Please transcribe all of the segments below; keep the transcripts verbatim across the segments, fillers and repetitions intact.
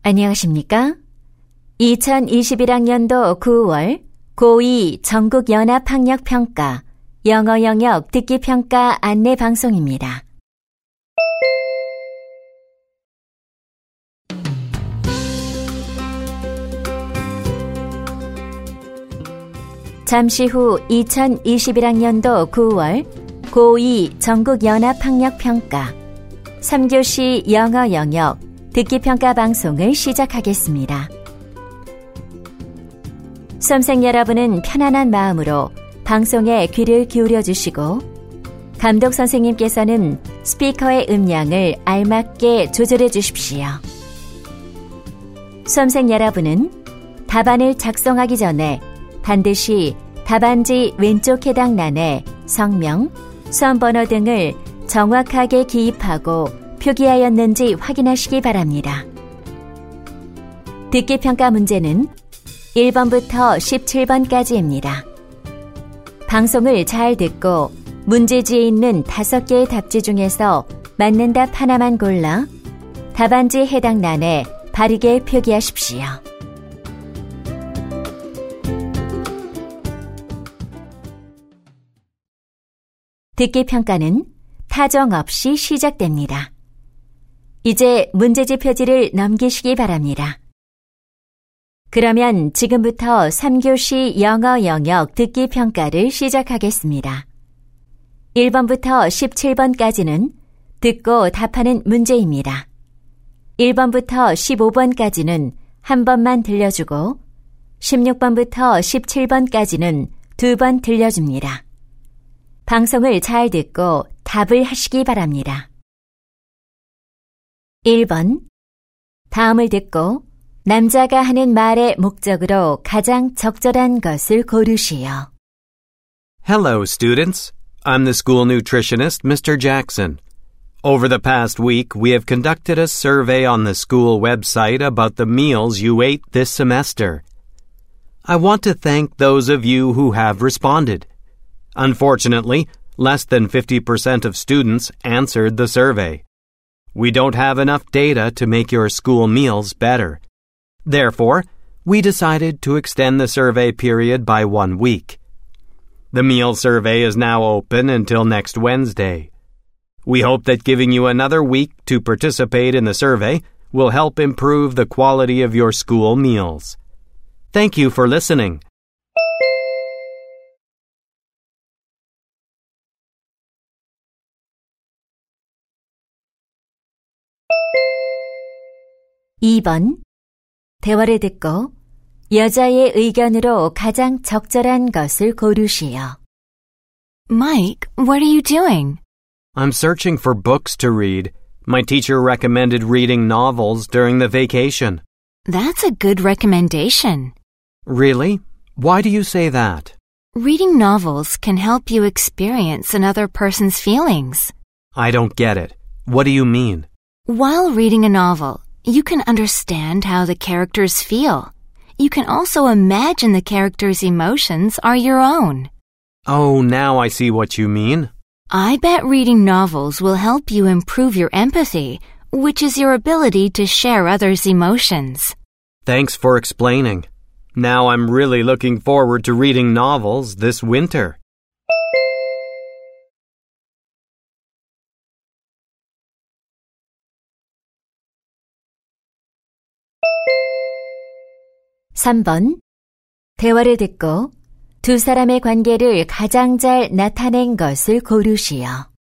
안녕하십니까? 이천이십일 학년도 구월 고이 전국연합학력평가 영어 영역 듣기평가 안내 방송입니다. 잠시 후 이천이십일 학년도 구월 고이 전국연합학력평가 삼 교시 영어 영역 듣기평가 방송을 시작하겠습니다. 수험생 여러분은 편안한 마음으로 방송에 귀를 기울여 주시고 감독 선생님께서는 스피커의 음량을 알맞게 조절해 주십시오. 수험생 여러분은 답안을 작성하기 전에 반드시 답안지 왼쪽 해당란에 성명, 수험번호 등을 정확하게 기입하고 표기하였는지 확인하시기 바랍니다. 듣기평가 문제는 일 번부터 십칠 번까지입니다. 방송을 잘 듣고 문제지에 있는 다섯 개의 답지 중에서 맞는 답 하나만 골라 답안지 해당란에 바르게 표기하십시오. 듣기평가는 타정 없이 시작됩니다. 이제 문제지 표지를 넘기시기 바랍니다. 그러면 지금부터 삼 교시 영어 영역 듣기평가를 시작하겠습니다. 일 번부터 십칠 번까지는 듣고 답하는 문제입니다. 일 번부터 십오 번까지는 한 번만 들려주고 십육 번부터 십칠 번까지는 두 번 들려줍니다. 방송을 잘 듣고 답을 하시기 바랍니다. 일 번. 다음을 듣고 남자가 하는 말의 목적으로 가장 적절한 것을 고르시오. Hello, students. I'm the school nutritionist, Mister Jackson. Over the past week, we have conducted a survey on the school website about the meals you ate this semester. I want to thank those of you who have responded. Unfortunately, less than fifty percent of students answered the survey. We don't have enough data to make your school meals better. Therefore, we decided to extend the survey period by one week. The meal survey is now open until next Wednesday. We hope that giving you another week to participate in the survey will help improve the quality of your school meals. Thank you for listening. 이 번. 대화를 듣고 여자의 의견으로 가장 적절한 것을 고르시오. Mike, what are you doing? I'm searching for books to read. My teacher recommended reading novels during the vacation. That's a good recommendation. Really? Why do you say that? Reading novels can help you experience another person's feelings. I don't get it. What do you mean? While reading a novel, you can understand how the characters feel. You can also imagine the characters' emotions are your own. Oh, now I see what you mean. I bet reading novels will help you improve your empathy, which is your ability to share others' emotions. Thanks for explaining. Now I'm really looking forward to reading novels this winter. 삼 번. 대화를 듣고 두 사람의 관계를 가장 잘 나타낸 것을 고르시오.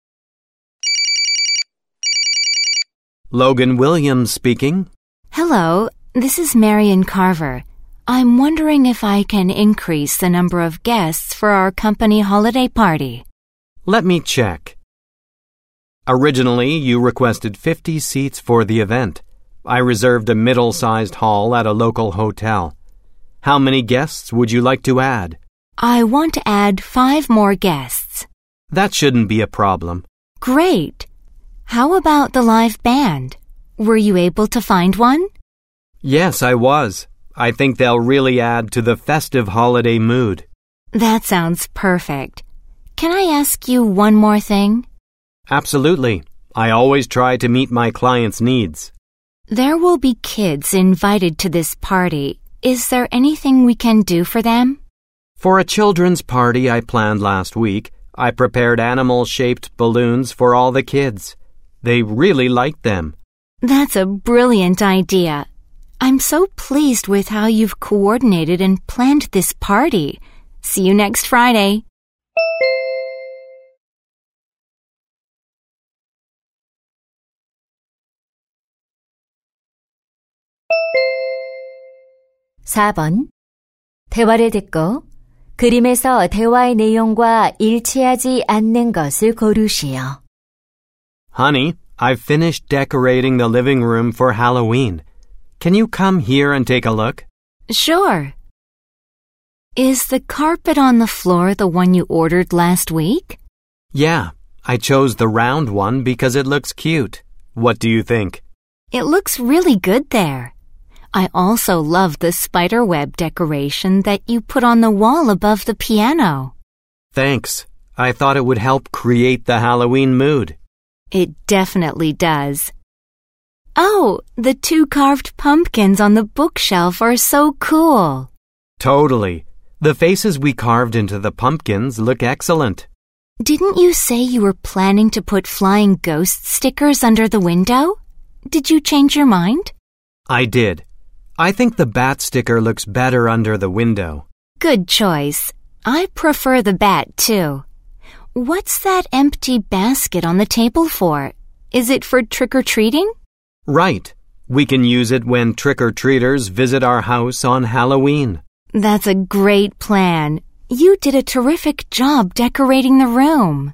Logan Williams speaking. Hello, this is Marion Carver. I'm wondering if I can increase the number of guests for our company holiday party. Let me check. Originally, you requested fifty seats for the event. I reserved a middle-sized hall at a local hotel. How many guests would you like to add? I want to add five more guests. That shouldn't be a problem. Great. How about the live band? Were you able to find one? Yes, I was. I think they'll really add to the festive holiday mood. That sounds perfect. Can I ask you one more thing? Absolutely. I always try to meet my clients' needs. There will be kids invited to this party. Is there anything we can do for them? For a children's party I planned last week, I prepared animal-shaped balloons for all the kids. They really liked them. That's a brilliant idea. I'm so pleased with how you've coordinated and planned this party. See you next Friday. 사 번. 대화를 듣고 그림에서 대화의 내용과 일치하지 않는 것을 고르시오. Honey, I've finished decorating the living room for Halloween. Can you come here and take a look? Sure. Is the carpet on the floor the one you ordered last week? Yeah, I chose the round one because it looks cute. What do you think? It looks really good there. I also love the spiderweb decoration that you put on the wall above the piano. Thanks. I thought it would help create the Halloween mood. It definitely does. Oh, the two carved pumpkins on the bookshelf are so cool. Totally. The faces we carved into the pumpkins look excellent. Didn't you say you were planning to put flying ghost stickers under the window? Did you change your mind? I did. I think the bat sticker looks better under the window. Good choice. I prefer the bat, too. What's that empty basket on the table for? Is it for trick-or-treating? Right. We can use it when trick-or-treaters visit our house on Halloween. That's a great plan. You did a terrific job decorating the room.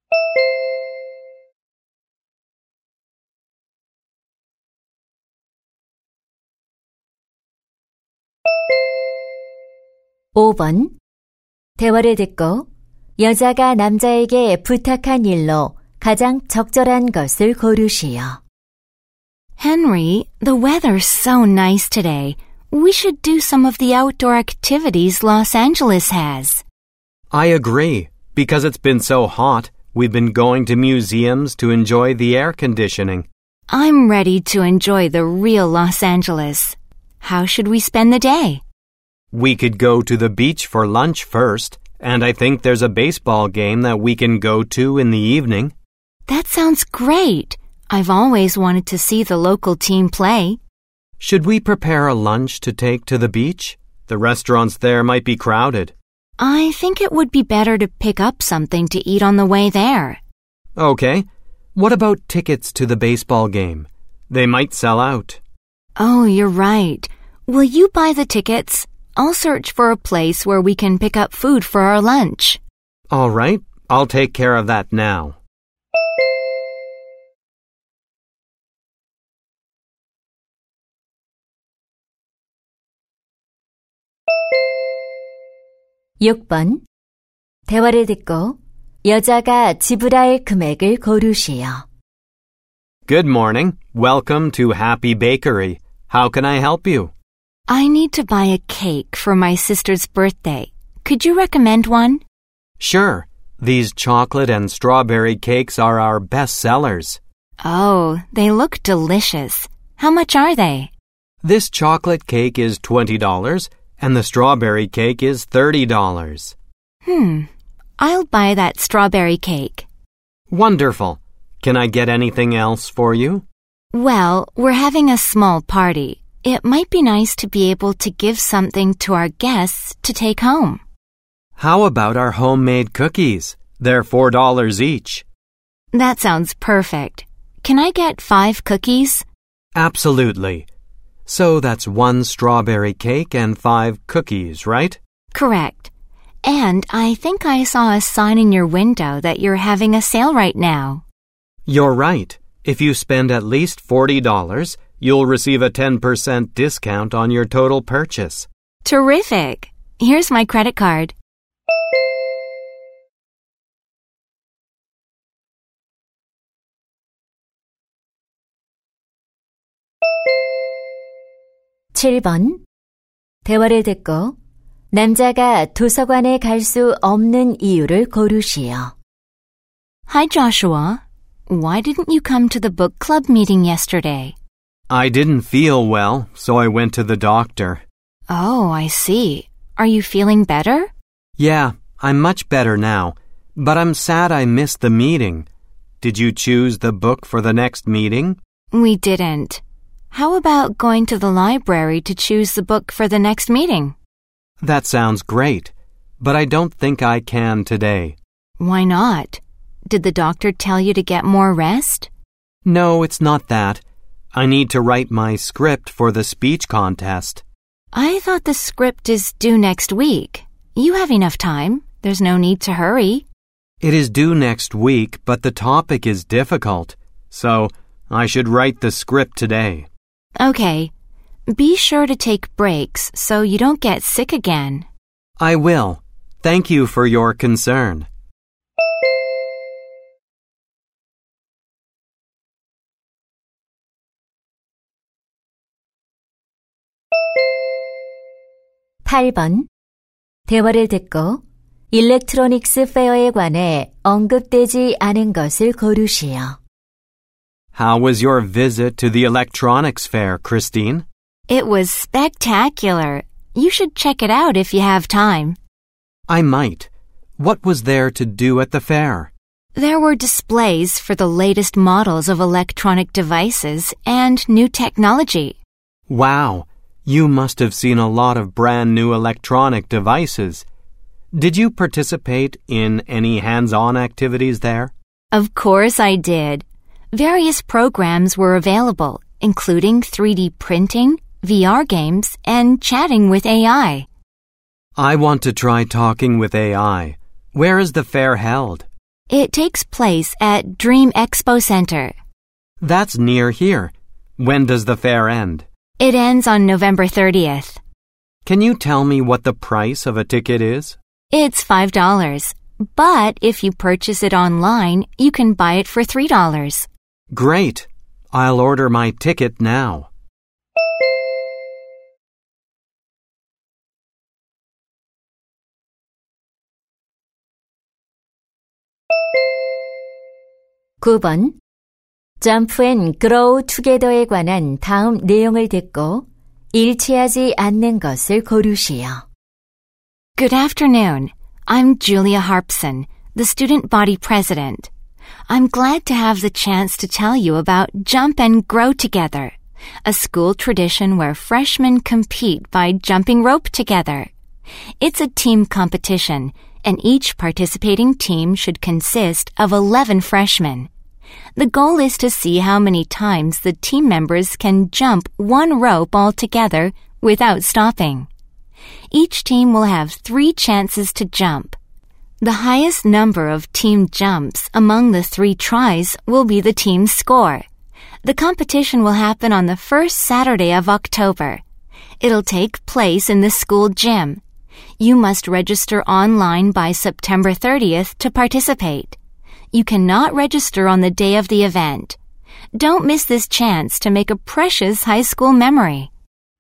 오 번. 대화를 듣고 여자가 남자에게 부탁한 일로 가장 적절한 것을 고르시오. Henry, the weather's so nice today. We should do some of the outdoor activities Los Angeles has. I agree. Because it's been so hot, we've been going to museums to enjoy the air conditioning. I'm ready to enjoy the real Los Angeles. How should we spend the day? We could go to the beach for lunch first, and I think there's a baseball game that we can go to in the evening. That sounds great. I've always wanted to see the local team play. Should we prepare a lunch to take to the beach? The restaurants there might be crowded. I think it would be better to pick up something to eat on the way there. Okay. What about tickets to the baseball game? They might sell out. Oh, you're right. Will you buy the tickets? I'll search for a place where we can pick up food for our lunch. All right. I'll take care of that now. 육 번. 대화를 듣고 여자가 지불할 금액을 고르시오. Good morning. Welcome to Happy Bakery. How can I help you? I need to buy a cake for my sister's birthday. Could you recommend one? Sure. These chocolate and strawberry cakes are our best sellers. Oh, they look delicious. How much are they? This chocolate cake is twenty dollars and the strawberry cake is thirty dollars. Hmm. I'll buy that strawberry cake. Wonderful. Can I get anything else for you? Well, we're having a small party. It might be nice to be able to give something to our guests to take home. How about our homemade cookies? They're four dollars each. That sounds perfect. Can I get five cookies? Absolutely. So that's one strawberry cake and five cookies, right? Correct. And I think I saw a sign in your window that you're having a sale right now. You're right. If you spend at least forty dollars, you'll receive a ten percent discount on your total purchase. Terrific. Here's my credit card. 칠 번. 대화를 듣고 남자가 도서관에 갈 수 없는 이유를 고르시오. Hi, Joshua. Why didn't you come to the book club meeting yesterday? I didn't feel well, so I went to the doctor. Oh, I see. Are you feeling better? Yeah, I'm much better now, but I'm sad I missed the meeting. Did you choose the book for the next meeting? We didn't. How about going to the library to choose the book for the next meeting? That sounds great, but I don't think I can today. Why not? Did the doctor tell you to get more rest? No, it's not that. I need to write my script for the speech contest. I thought the script is due next week. You have enough time. There's no need to hurry. It is due next week, but the topic is difficult, so I should write the script today. Okay. Be sure to take breaks so you don't get sick again. I will. Thank you for your concern. 팔 번. 대화를 듣고 일렉트로닉스 페어에 관해 언급되지 않은 것을 고르시오. How was your visit to the electronics fair, Christine? It was spectacular. You should check it out if you have time. I might. What was there to do at the fair? There were displays for the latest models of electronic devices and new technology. Wow, you must have seen a lot of brand new electronic devices. Did you participate in any hands-on activities there? Of course I did. Various programs were available, including three D printing, V R games, and chatting with A I. I want to try talking with A I. Where is the fair held? It takes place at Dream Expo Center. That's near here. When does the fair end? It ends on November thirtieth. Can you tell me what the price of a ticket is? It's five dollars, but if you purchase it online, you can buy it for three dollars. Great. I'll order my ticket now. 구 번. Jump and Grow Together에 관한 다음 내용을 듣고 일치하지 않는 것을 고르시오. Good afternoon. I'm Julia Harpson, the student body president. I'm glad to have the chance to tell you about Jump and Grow Together, a school tradition where freshmen compete by jumping rope together. It's a team competition, and each participating team should consist of eleven freshmen. The goal is to see how many times the team members can jump one rope all together without stopping. Each team will have three chances to jump. The highest number of team jumps among the three tries will be the team's score. The competition will happen on the first Saturday of October. It'll take place in the school gym. You must register online by September thirtieth to participate. You cannot register on the day of the event. Don't miss this chance to make a precious high school memory.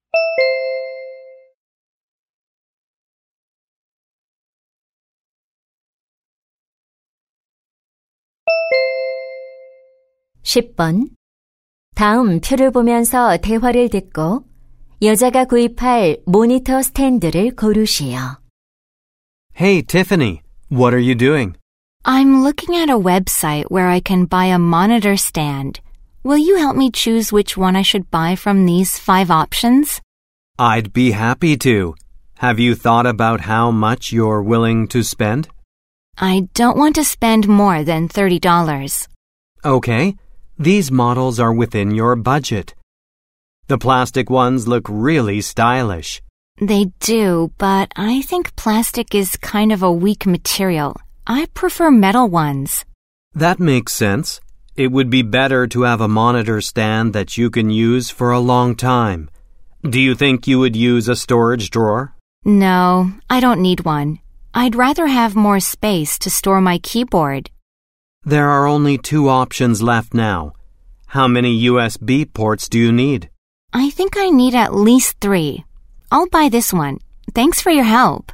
십 번. 다음 표를 보면서 대화를 듣고 여자가 구입할 모니터 스탠드를 고르시오. Hey, Tiffany, what are you doing? I'm looking at a website where I can buy a monitor stand. Will you help me choose which one I should buy from these five options? I'd be happy to. Have you thought about how much you're willing to spend? I don't want to spend more than thirty dollars. Okay, these models are within your budget. The plastic ones look really stylish. They do, but I think plastic is kind of a weak material. I prefer metal ones. That makes sense. It would be better to have a monitor stand that you can use for a long time. Do you think you would use a storage drawer? No, I don't need one. I'd rather have more space to store my keyboard. There are only two options left now. How many U S B ports do you need? I think I need at least three. I'll buy this one. Thanks for your help.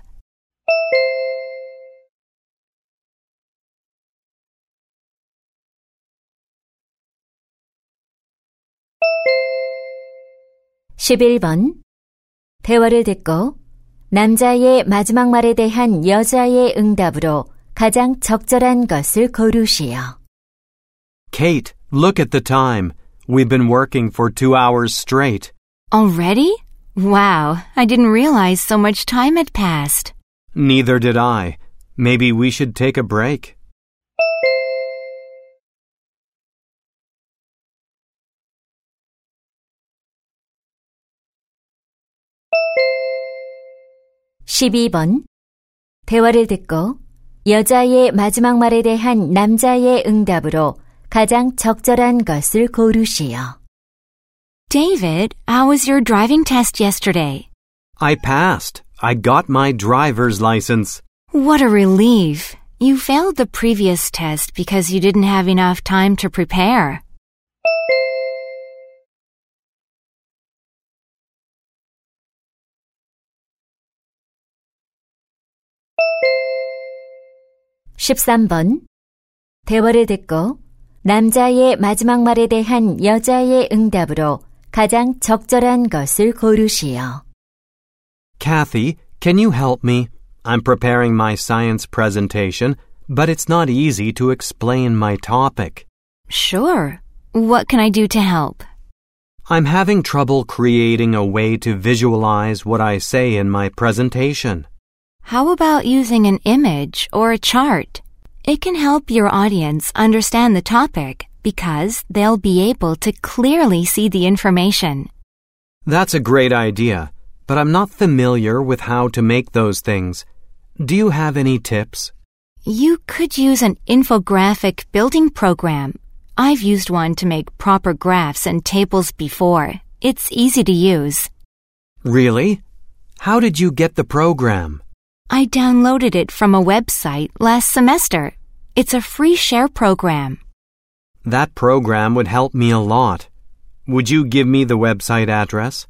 십일 번. 대화를 듣고 남자의 마지막 말에 대한 여자의 응답으로 가장 적절한 것을 고르시오. Kate, look at the time. We've been working for two hours straight. Already? Wow, I didn't realize so much time had passed. Neither did I. Maybe we should take a break. 십이 번. 대화를 듣고 여자의 마지막 말에 대한 남자의 응답으로 가장 적절한 것을 고르시오. David, how was your driving test yesterday? I passed. I got my driver's license. What a relief. You failed the previous test because you didn't have enough time to prepare. 십삼 번. 대화를 듣고 남자의 마지막 말에 대한 여자의 응답으로 가장 적절한 것을 고르시오. Kathy, can you help me? I'm preparing my science presentation, but it's not easy to explain my topic. Sure. What can I do to help? I'm having trouble creating a way to visualize what I say in my presentation. How about using an image or a chart? It can help your audience understand the topic because they'll be able to clearly see the information. That's a great idea, but I'm not familiar with how to make those things. Do you have any tips? You could use an infographic building program. I've used one to make proper graphs and tables before. It's easy to use. Really? How did you get the program? I downloaded it from a website last semester. It's a free share program. That program would help me a lot. Would you give me the website address?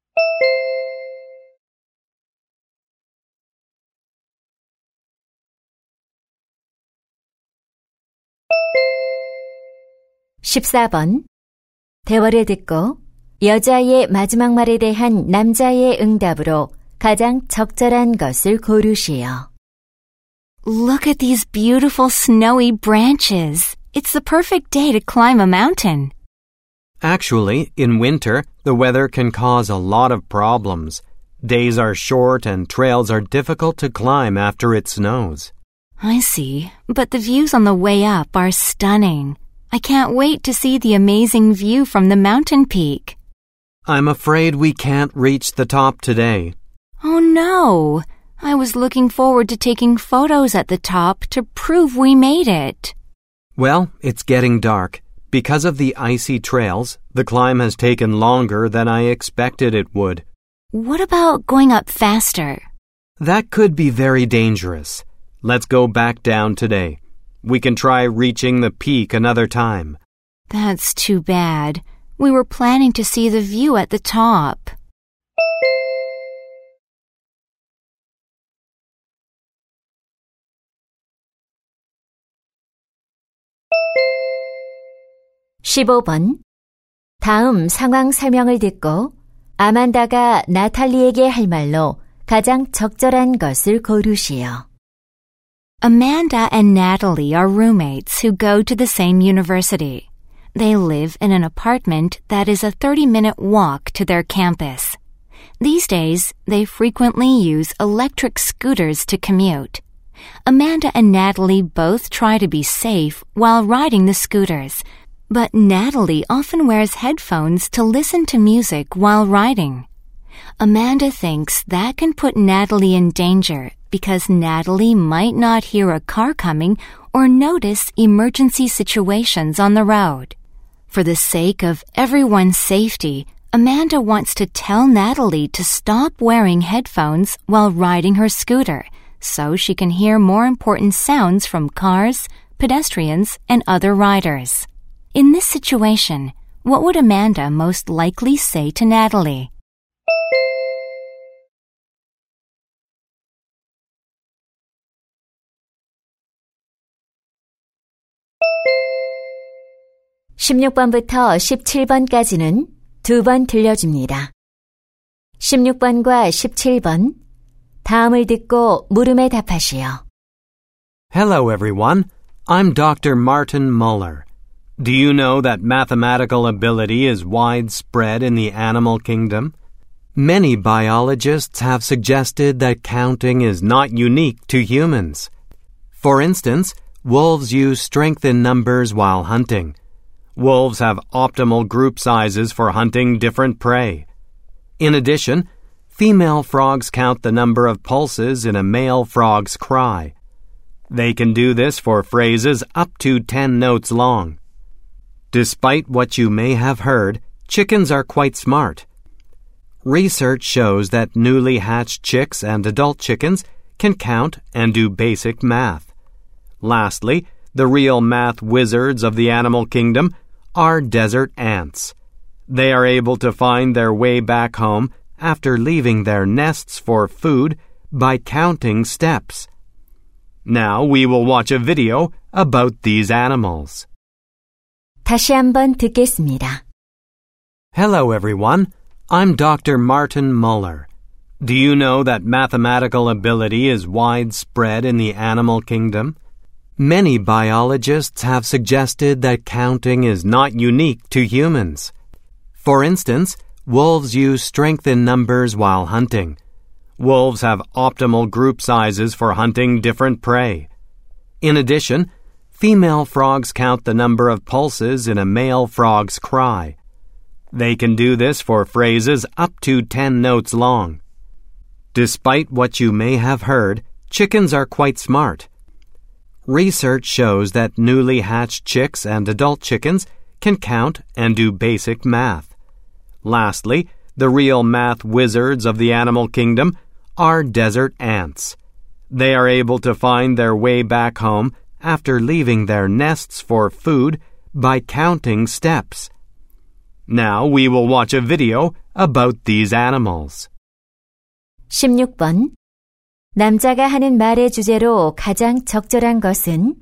십사 번. 대화를 듣고 여자의 마지막 말에 대한 남자의 응답으로 가장 적절한 것을 고르시오. Look at these beautiful snowy branches. It's the perfect day to climb a mountain. Actually, in winter, the weather can cause a lot of problems. Days are short and trails are difficult to climb after it snows. I see, but the views on the way up are stunning. I can't wait to see the amazing view from the mountain peak. I'm afraid we can't reach the top today. Oh no! I was looking forward to taking photos at the top to prove we made it. Well, it's getting dark. Because of the icy trails, the climb has taken longer than I expected it would. What about going up faster? That could be very dangerous. Let's go back down today. We can try reaching the peak another time. That's too bad. We were planning to see the view at the top. 십오 번. 다음 상황 설명을 듣고 아만다가 나탈리에게 할 말로 가장 적절한 것을 고르시오. Amanda and Natalie are roommates who go to the same university. They live in an apartment that is a thirty-minute walk to their campus. These days, they frequently use electric scooters to commute. Amanda and Natalie both try to be safe while riding the scooters, but Natalie often wears headphones to listen to music while riding. Amanda thinks that can put Natalie in danger because Natalie might not hear a car coming or notice emergency situations on the road. For the sake of everyone's safety, Amanda wants to tell Natalie to stop wearing headphones while riding her scooter so she can hear more important sounds from cars, pedestrians, and other riders. In this situation, what would Amanda most likely say to Natalie? 십육 번부터 십칠 번까지는 두 번 들려줍니다. 십육 번과 십칠 번 다음을 듣고 물음에 답하시오. Hello, everyone. I'm Doctor Martin Muller. Do you know that mathematical ability is widespread in the animal kingdom? Many biologists have suggested that counting is not unique to humans. For instance, wolves use strength in numbers while hunting. Wolves have optimal group sizes for hunting different prey. In addition, female frogs count the number of pulses in a male frog's cry. They can do this for phrases up to ten notes long. Despite what you may have heard, chickens are quite smart. Research shows that newly hatched chicks and adult chickens can count and do basic math. Lastly, the real math wizards of the animal kingdom are desert ants. They are able to find their way back home after leaving their nests for food by counting steps. Now we will watch a video about these animals. 다시 한번 듣겠습니다. Hello, everyone. I'm Doctor Martin Muller. Do you know that mathematical ability is widespread in the animal kingdom? Many biologists have suggested that counting is not unique to humans. For instance, wolves use strength in numbers while hunting. Wolves have optimal group sizes for hunting different prey. In addition, female frogs count the number of pulses in a male frog's cry. They can do this for phrases up to ten notes long. Despite what you may have heard, chickens are quite smart. Research shows that newly hatched chicks and adult chickens can count and do basic math. Lastly, the real math wizards of the animal kingdom are desert ants. They are able to find their way back home after leaving their nests for food by counting steps. Now we will watch a video about these animals. 십육 번 남자가 하는 말의 주제로 가장 적절한 것은?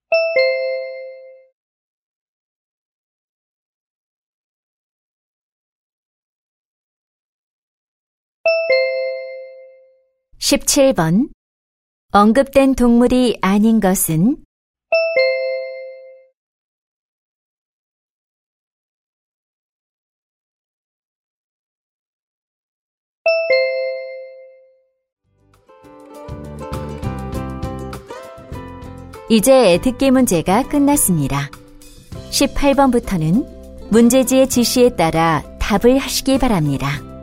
십칠 번 언급된 동물이 아닌 것은? 이제 듣기 문제가 끝났습니다. 십팔 번부터는 문제지의 지시에 따라 답을 하시기 바랍니다.